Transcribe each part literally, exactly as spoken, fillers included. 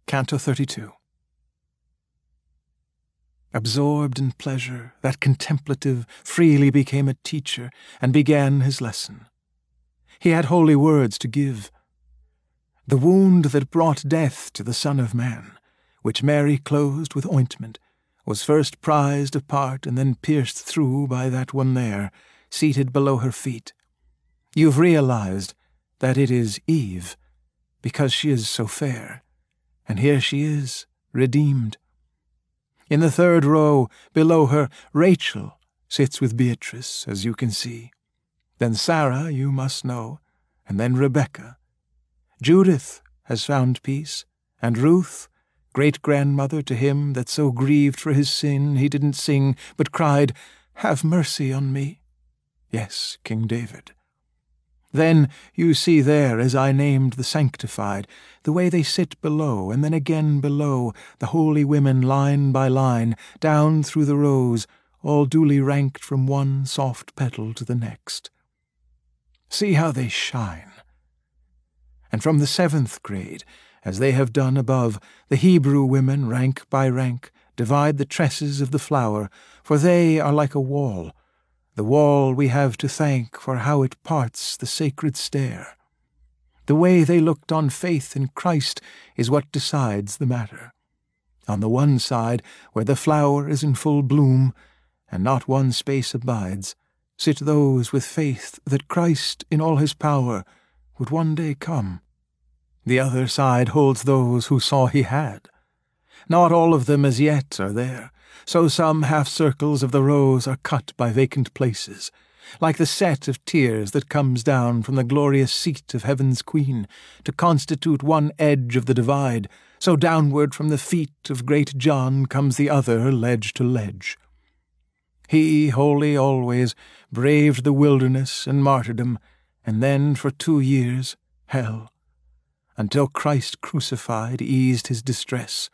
Canto thirty-two. Absorbed in pleasure, that contemplative freely became a teacher and began his lesson. He had holy words to give. The wound that brought death to the Son of Man, which Mary closed with ointment, was first prized apart and then pierced through by that one there, seated below her feet. You've realized that it is Eve, because she is so fair, and here she is, redeemed. In the third row, below her, Rachel sits with Beatrice, as you can see. Then Sarah, you must know, and then Rebecca. Judith has found peace, and Ruth, great-grandmother to him that so grieved for his sin he didn't sing, but cried, "Have mercy on me." Yes, King David. Then you see there, as I named the sanctified, the way they sit below, and then again below, the holy women line by line, down through the rows, all duly ranked from one soft petal to the next. See how they shine. And from the seventh grade, as they have done above, the Hebrew women, rank by rank, divide the tresses of the flower, for they are like a wall, the wall we have to thank for how it parts the sacred stair. The way they looked on faith in Christ is what decides the matter. On the one side, where the flower is in full bloom, and not one space abides, sit those with faith that Christ in all his power would one day come. The other side holds those who saw he had. Not all of them as yet are there, so some half-circles of the rows are cut by vacant places, like the set of tears that comes down from the glorious seat of Heaven's Queen, to constitute one edge of the divide, so downward from the feet of great John comes the other ledge to ledge. He, holy always, braved the wilderness and martyrdom, and then for two years hell, until Christ crucified eased his distress.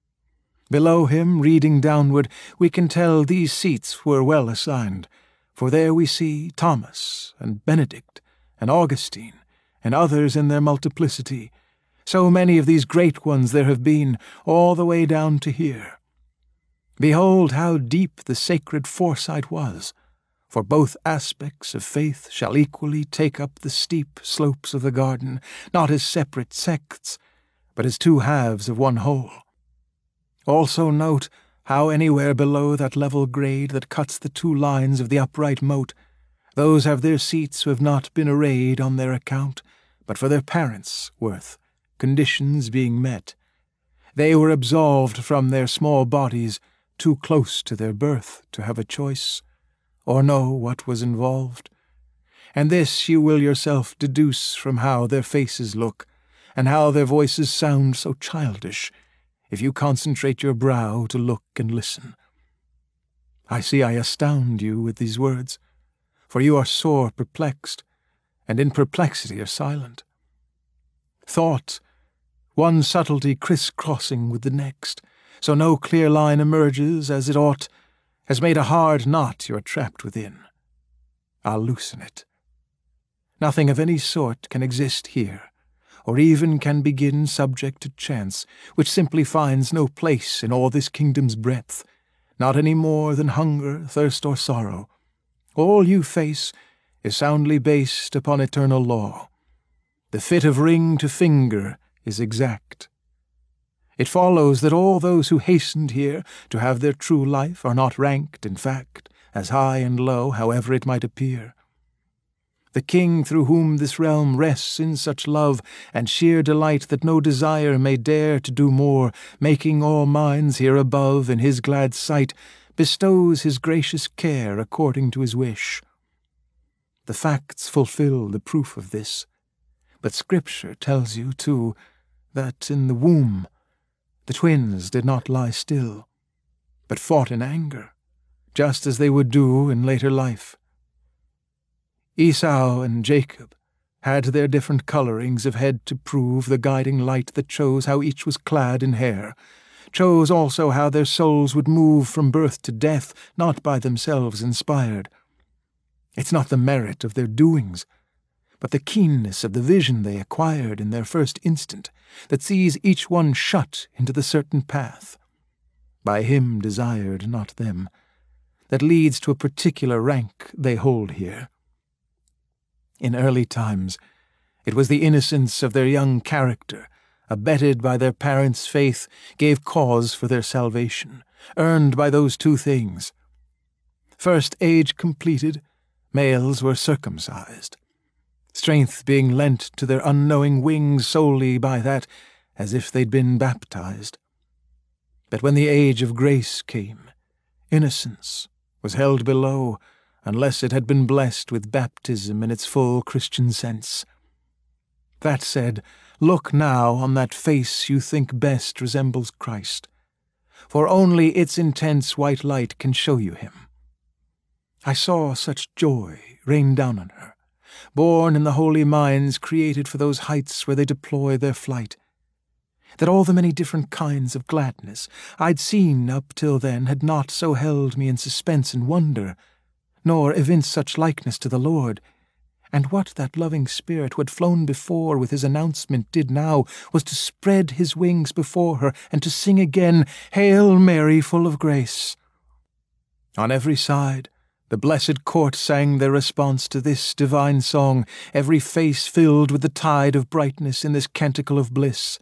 Below him, reading downward, we can tell these seats were well assigned, for there we see Thomas and Benedict and Augustine and others in their multiplicity. So many of these great ones there have been, all the way down to here. Behold how deep the sacred foresight was, for both aspects of faith shall equally take up the steep slopes of the garden, not as separate sects, but as two halves of one whole. Also note how anywhere below that level grade that cuts the two lines of the upright moat, those have their seats who have not been arrayed on their account, but for their parents' worth, conditions being met. They were absolved from their small bodies, too close to their birth to have a choice, or know what was involved. And this you will yourself deduce from how their faces look, and how their voices sound so childish, if you concentrate your brow to look and listen. I see I astound you with these words, for you are sore perplexed, and in perplexity are silent. Thought, one subtlety criss-crossing with the next, so no clear line emerges as it ought, has made a hard knot you are trapped within. I'll loosen it. Nothing of any sort can exist here, or even can begin subject to chance, which simply finds no place in all this kingdom's breadth, not any more than hunger, thirst, or sorrow. All you face is soundly based upon eternal law. The fit of ring to finger is exact. It follows that all those who hastened here to have their true life are not ranked, in fact, as high and low, however it might appear. The king through whom this realm rests in such love and sheer delight that no desire may dare to do more, making all minds here above in his glad sight, bestows his gracious care according to his wish. The facts fulfill the proof of this, but Scripture tells you, too, that in the womb the twins did not lie still, but fought in anger, just as they would do in later life. Esau and Jacob had their different colorings of head to prove the guiding light that chose how each was clad in hair, chose also how their souls would move from birth to death, not by themselves inspired. It's not the merit of their doings, but the keenness of the vision they acquired in their first instant, that sees each one shut into the certain path, by him desired, not them, that leads to a particular rank they hold here. In early times, it was the innocence of their young character, abetted by their parents' faith, gave cause for their salvation, earned by those two things. First age completed, males were circumcised, strength being lent to their unknowing wings solely by that, as if they'd been baptized. But when the age of grace came, innocence was held below, unless it had been blessed with baptism in its full Christian sense. That said, look now on that face you think best resembles Christ, for only its intense white light can show you him. I saw such joy rain down on her, born in the holy minds created for those heights where they deploy their flight, that all the many different kinds of gladness I'd seen up till then had not so held me in suspense and wonder, nor evinced such likeness to the Lord. And what that loving spirit who had flown before with his announcement did now was to spread his wings before her and to sing again, "Hail Mary, full of grace." On every side, the blessed court sang their response to this divine song, every face filled with the tide of brightness in this canticle of bliss.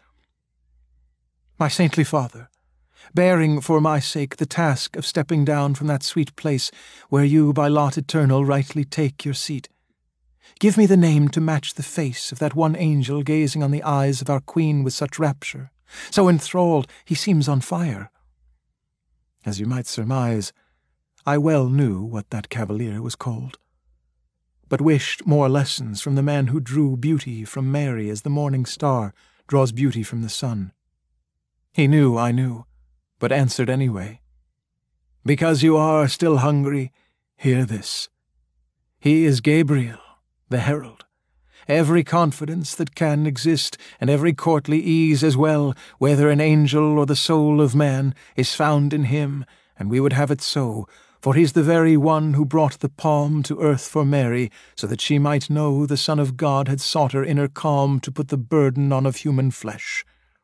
My saintly father, bearing for my sake the task of stepping down from that sweet place where you by lot eternal rightly take your seat, give me the name to match the face of that one angel gazing on the eyes of our queen with such rapture, so enthralled he seems on fire. As you might surmise, I well knew what that cavalier was called, but wished more lessons from the man who drew beauty from Mary as the morning star draws beauty from the sun. He knew I knew, but answered anyway. Because you are still hungry, hear this. He is Gabriel, the herald. Every confidence that can exist, and every courtly ease as well, whether an angel or the soul of man, is found in him, and we would have it so, for he's the very one who brought the palm to earth for Mary, so that she might know the Son of God had sought her inner calm to put the burden on of human flesh.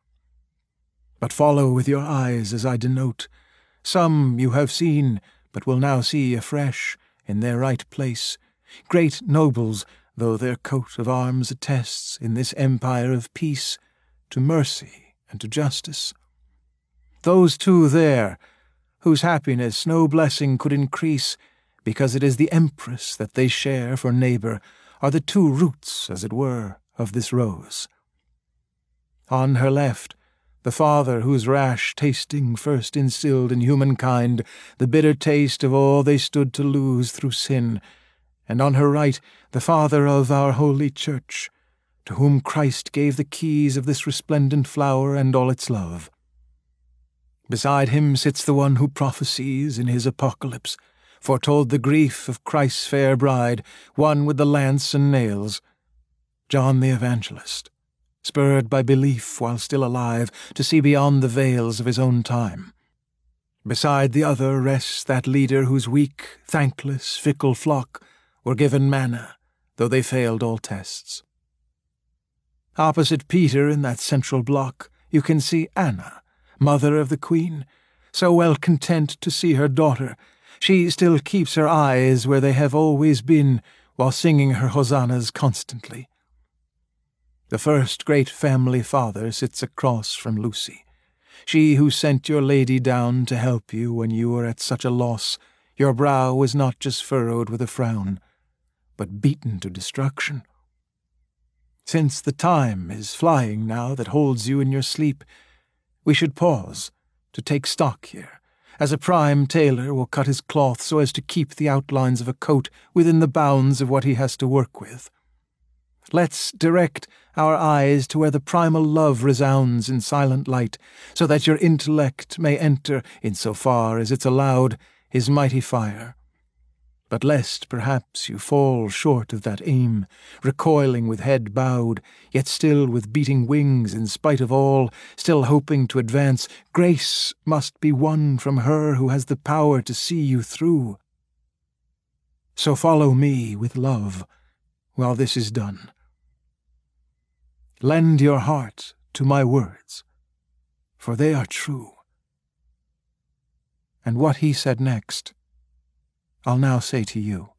But follow with your eyes as I denote. Some you have seen, but will now see afresh, in their right place, great nobles, though their coat of arms attests, in this empire of peace, to mercy and to justice. Those two there, whose happiness no blessing could increase, because it is the empress that they share for neighbour, are the two roots, as it were, of this rose. On her left, the father whose rash tasting first instilled in humankind the bitter taste of all they stood to lose through sin, and on her right the father of our holy church, to whom Christ gave the keys of this resplendent flower and all its love. Beside him sits the one who prophesies in his apocalypse, foretold the grief of Christ's fair bride, one with the lance and nails, John the Evangelist, spurred by belief while still alive to see beyond the veils of his own time. Beside the other rests that leader whose weak, thankless, fickle flock were given manna, though they failed all tests. Opposite Peter in that central block you can see Anna, mother of the Queen, so well content to see her daughter, she still keeps her eyes where they have always been, while singing her hosannas constantly. The first great family father sits across from Lucy, she who sent your lady down to help you when you were at such a loss. Your brow was not just furrowed with a frown, but beaten to destruction. Since the time is flying now that holds you in your sleep, we should pause to take stock here, as a prime tailor will cut his cloth so as to keep the outlines of a coat within the bounds of what he has to work with. Let's direct our eyes to where the primal love resounds in silent light, so that your intellect may enter, in so far as it's allowed, his mighty fire. But lest perhaps you fall short of that aim, recoiling with head bowed, yet still with beating wings in spite of all, still hoping to advance, grace must be won from her who has the power to see you through. So follow me with love, while this is done. Lend your heart to my words, for they are true." And what he said next, I'll now say to you.